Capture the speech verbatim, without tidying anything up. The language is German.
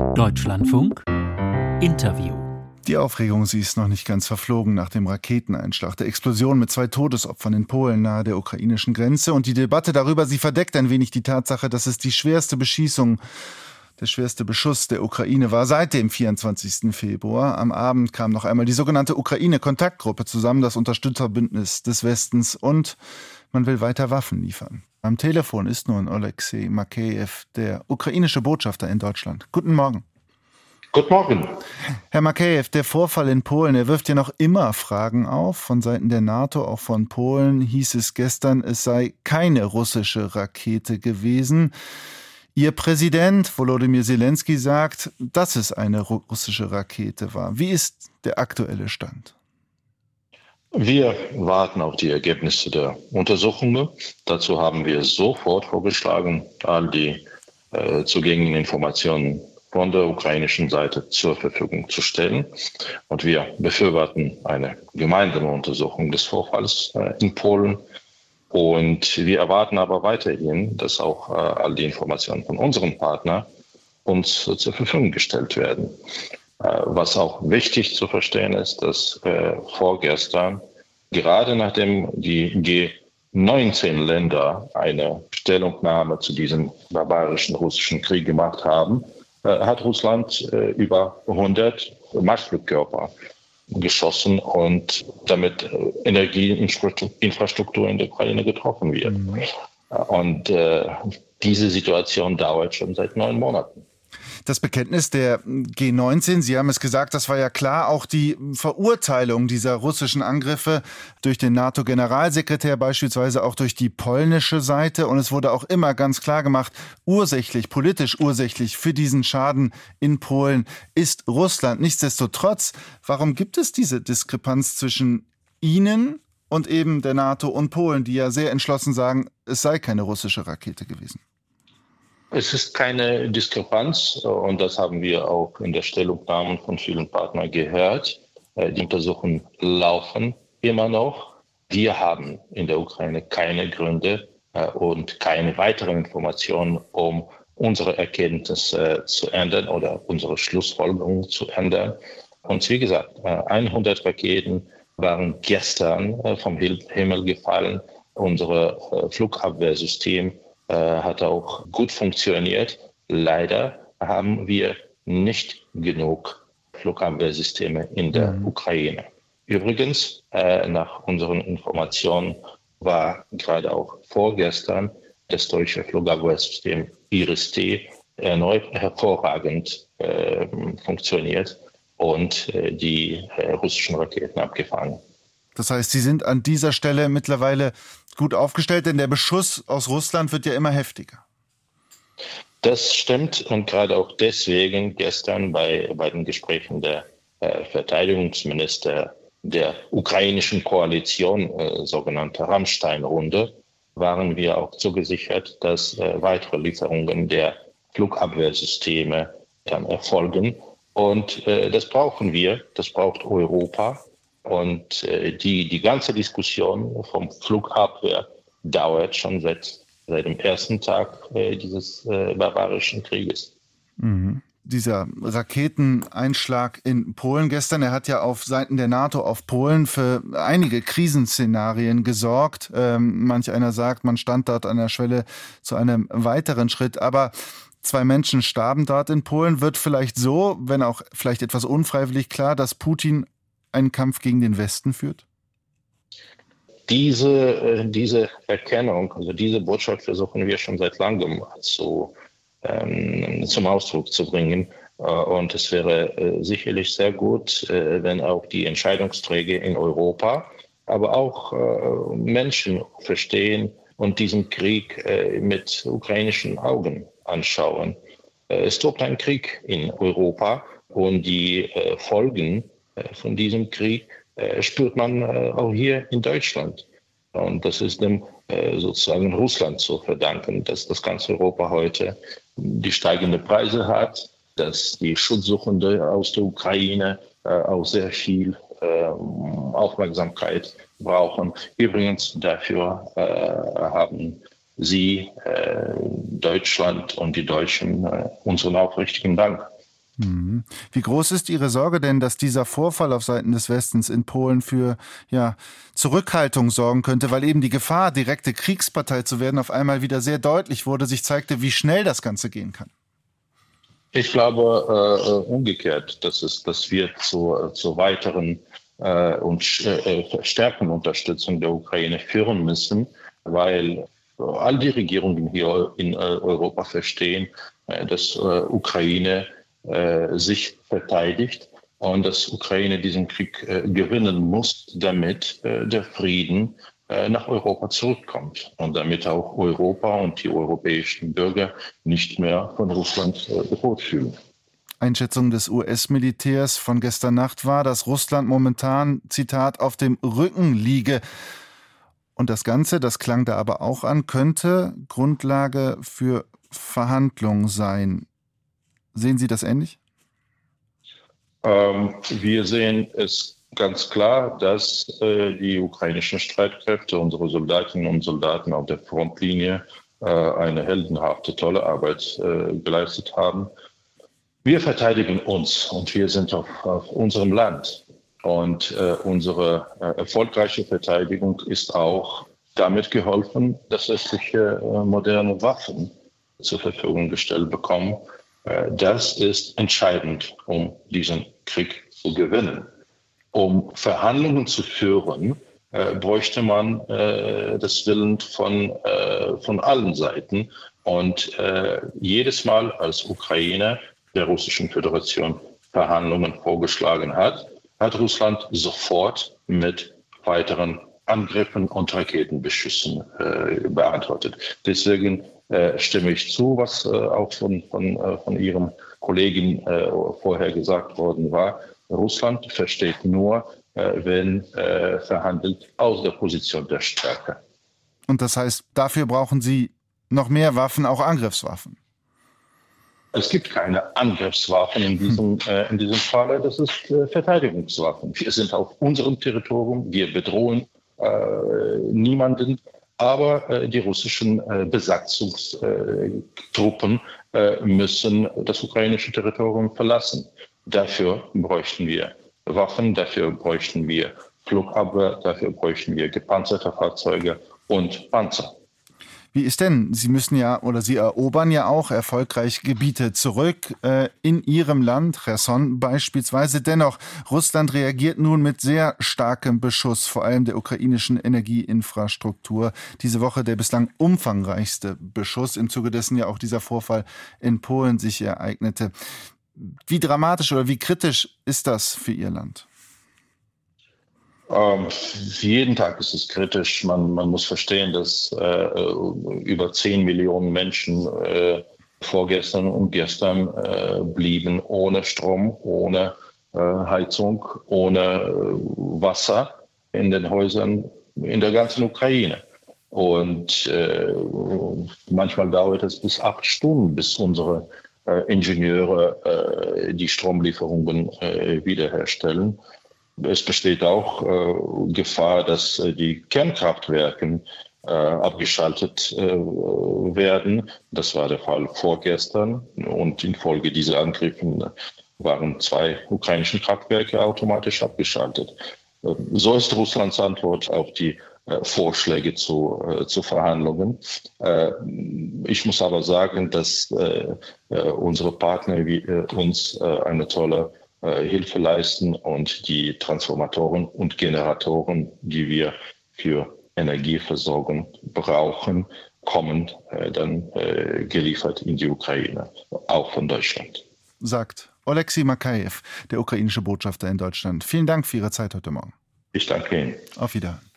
Deutschlandfunk Interview. Die Aufregung, sie ist noch nicht ganz verflogen nach dem Raketeneinschlag, der Explosion mit zwei Todesopfern in Polen nahe der ukrainischen Grenze. Und die Debatte darüber, sie verdeckt ein wenig die Tatsache, dass es die schwerste Beschießung, der schwerste Beschuss der Ukraine war seit dem vierundzwanzigsten Februar. Am Abend kam noch einmal die sogenannte Ukraine-Kontaktgruppe zusammen, das Unterstützerbündnis des Westens, und man will weiter Waffen liefern. Am Telefon ist nun Oleksiy Makeyev, der ukrainische Botschafter in Deutschland. Guten Morgen. Guten Morgen. Herr Makeyev, der Vorfall in Polen, er wirft ja noch immer Fragen auf. Von Seiten der NATO, auch von Polen, hieß es gestern, es sei keine russische Rakete gewesen. Ihr Präsident Volodymyr Zelensky sagt, dass es eine russische Rakete war. Wie ist der aktuelle Stand? Wir warten auf die Ergebnisse der Untersuchungen. Dazu haben wir sofort vorgeschlagen, all die äh, zugänglichen Informationen von der ukrainischen Seite zur Verfügung zu stellen. Und wir befürworten eine gemeinsame Untersuchung des Vorfalls äh, in Polen. Und wir erwarten aber weiterhin, dass auch äh, all die Informationen von unseren Partnern uns äh, zur Verfügung gestellt werden. Äh, was auch wichtig zu verstehen ist, dass äh, vorgestern, gerade nachdem die G neunzehn Länder eine Stellungnahme zu diesem barbarischen russischen Krieg gemacht haben, hat Russland äh, über hundert Marschflugkörper geschossen und damit äh, Energieinfrastruktur in der Ukraine getroffen wird. Mhm. Und äh, diese Situation dauert schon seit neun Monaten. Das Bekenntnis der G neunzehn, Sie haben es gesagt, das war ja klar, auch die Verurteilung dieser russischen Angriffe durch den NATO-Generalsekretär, beispielsweise auch durch die polnische Seite. Und es wurde auch immer ganz klar gemacht, ursächlich, politisch ursächlich für diesen Schaden in Polen ist Russland. Nichtsdestotrotz, warum gibt es diese Diskrepanz zwischen Ihnen und eben der NATO und Polen, die ja sehr entschlossen sagen, es sei keine russische Rakete gewesen? Es ist keine Diskrepanz und das haben wir auch in der Stellungnahme von vielen Partnern gehört. Die Untersuchungen laufen immer noch. Wir haben in der Ukraine keine Gründe und keine weiteren Informationen, um unsere Erkenntnisse zu ändern oder unsere Schlussfolgerungen zu ändern. Und wie gesagt, hundert Raketen waren gestern vom Himmel gefallen. Unser Flugabwehrsystem hat auch gut funktioniert. Leider haben wir nicht genug Flugabwehrsysteme in der mhm. Ukraine. Übrigens, äh, nach unseren Informationen war gerade auch vorgestern das deutsche Flugabwehrsystem Iris-T erneut hervorragend äh, funktioniert und äh, die äh, russischen Raketen abgefangen. Das heißt, Sie sind an dieser Stelle mittlerweile gut aufgestellt, denn der Beschuss aus Russland wird ja immer heftiger. Das stimmt und gerade auch deswegen gestern bei, bei den Gesprächen der äh, Verteidigungsminister der ukrainischen Koalition, äh, sogenannte Rammstein-Runde, waren wir auch zugesichert, dass äh, weitere Lieferungen der Flugabwehrsysteme dann erfolgen. Und äh, das brauchen wir, das braucht Europa. Und äh, die, die ganze Diskussion vom Flugabwehr dauert schon seit, seit dem ersten Tag äh, dieses äh, barbarischen Krieges. Mhm. Dieser Raketeneinschlag in Polen gestern, er hat ja auf Seiten der NATO auf Polen für einige Krisenszenarien gesorgt. Ähm, manch einer sagt, man stand dort an der Schwelle zu einem weiteren Schritt. Aber zwei Menschen starben dort in Polen. Wird vielleicht so, wenn auch vielleicht etwas unfreiwillig klar, dass Putin einen Kampf gegen den Westen führt? Diese, äh, diese Erkennung, also diese Botschaft versuchen wir schon seit langem zu, ähm, zum Ausdruck zu bringen. Äh, und es wäre äh, sicherlich sehr gut, äh, wenn auch die Entscheidungsträger in Europa, aber auch äh, Menschen verstehen und diesen Krieg äh, mit ukrainischen Augen anschauen. Äh, es tobt ein Krieg in Europa und die äh, Folgen von diesem Krieg äh, spürt man äh, auch hier in Deutschland. Und das ist dem äh, sozusagen Russland zu verdanken, dass das ganze Europa heute die steigenden Preise hat, dass die Schutzsuchenden aus der Ukraine äh, auch sehr viel äh, Aufmerksamkeit brauchen. Übrigens dafür äh, haben Sie, äh, Deutschland und die Deutschen, äh, unseren aufrichtigen Dank. Wie groß ist Ihre Sorge denn, dass dieser Vorfall auf Seiten des Westens in Polen für ja, Zurückhaltung sorgen könnte, weil eben die Gefahr, direkte Kriegspartei zu werden, auf einmal wieder sehr deutlich wurde, sich zeigte, wie schnell das Ganze gehen kann? Ich glaube äh, umgekehrt, dass es, dass wir zur, zur weiteren äh, und äh, verstärkten Unterstützung der Ukraine führen müssen, weil all die Regierungen hier in äh, Europa verstehen, äh, dass äh, Ukraine äh, sich verteidigt und dass Ukraine diesen Krieg äh, gewinnen muss, damit äh, der Frieden äh, nach Europa zurückkommt und damit auch Europa und die europäischen Bürger nicht mehr von Russland äh, bedroht fühlen. Einschätzung des U S-Militärs von gestern Nacht war, dass Russland momentan, Zitat, auf dem Rücken liege. Und das Ganze, das klang da aber auch an, könnte Grundlage für Verhandlungen sein. Sehen Sie das ähnlich? Ähm, wir sehen es ganz klar, dass äh, die ukrainischen Streitkräfte, unsere Soldatinnen und Soldaten auf der Frontlinie äh, eine heldenhafte, tolle Arbeit äh, geleistet haben. Wir verteidigen uns und wir sind auf, auf unserem Land. Und äh, unsere äh, erfolgreiche Verteidigung ist auch damit geholfen, dass westliche äh, moderne Waffen zur Verfügung gestellt bekommen. Äh, das ist entscheidend, um diesen Krieg zu gewinnen. Um Verhandlungen zu führen, äh, bräuchte man äh, das Willen von, äh, von allen Seiten. Und äh, jedes Mal, als Ukraine der Russischen Föderation Verhandlungen vorgeschlagen hat, hat Russland sofort mit weiteren Angriffen und Raketenbeschüssen äh, beantwortet. Deswegen äh, stimme ich zu, was äh, auch von, von, äh, von Ihrem Kollegen äh, vorher gesagt worden war. Russland versteht nur, äh, wenn äh, verhandelt aus der Position der Stärke. Und das heißt, dafür brauchen Sie noch mehr Waffen, auch Angriffswaffen? Es gibt keine Angriffswaffen in diesem, äh, in diesem Fall. Das ist äh, Verteidigungswaffen. Wir sind auf unserem Territorium. Wir bedrohen äh, niemanden. Aber äh, die russischen äh, Besatzungstruppen äh, müssen das ukrainische Territorium verlassen. Dafür bräuchten wir Waffen, dafür bräuchten wir Flugabwehr, dafür bräuchten wir gepanzerte Fahrzeuge und Panzer. Wie ist denn, Sie müssen ja oder Sie erobern ja auch erfolgreich Gebiete zurück äh, in Ihrem Land, Cherson beispielsweise. Dennoch, Russland reagiert nun mit sehr starkem Beschuss, vor allem der ukrainischen Energieinfrastruktur. Diese Woche der bislang umfangreichste Beschuss, im Zuge dessen ja auch dieser Vorfall in Polen sich ereignete. Wie dramatisch oder wie kritisch ist das für Ihr Land? Ähm, jeden Tag ist es kritisch. Man, man muss verstehen, dass äh, über zehn Millionen Menschen äh, vorgestern und gestern äh, blieben ohne Strom, ohne äh, Heizung, ohne äh, Wasser in den Häusern in der ganzen Ukraine. Und äh, manchmal dauert es bis acht Stunden, bis unsere äh, Ingenieure äh, die Stromlieferungen äh, wiederherstellen. Es besteht auch äh, Gefahr, dass äh, die Kernkraftwerke äh, abgeschaltet äh, werden. Das war der Fall vorgestern. Und infolge dieser Angriffe waren zwei ukrainische Kraftwerke automatisch abgeschaltet. Äh, so ist Russlands Antwort auf die äh, Vorschläge zu, äh, zu Verhandlungen. Äh, ich muss aber sagen, dass äh, äh, unsere Partner wie, äh, uns äh, eine tolle Hilfe leisten und die Transformatoren und Generatoren, die wir für Energieversorgung brauchen, kommen äh, dann äh, geliefert in die Ukraine, auch von Deutschland. Sagt Oleksiy Makajew, der ukrainische Botschafter in Deutschland. Vielen Dank für Ihre Zeit heute Morgen. Ich danke Ihnen. Auf Wiedersehen.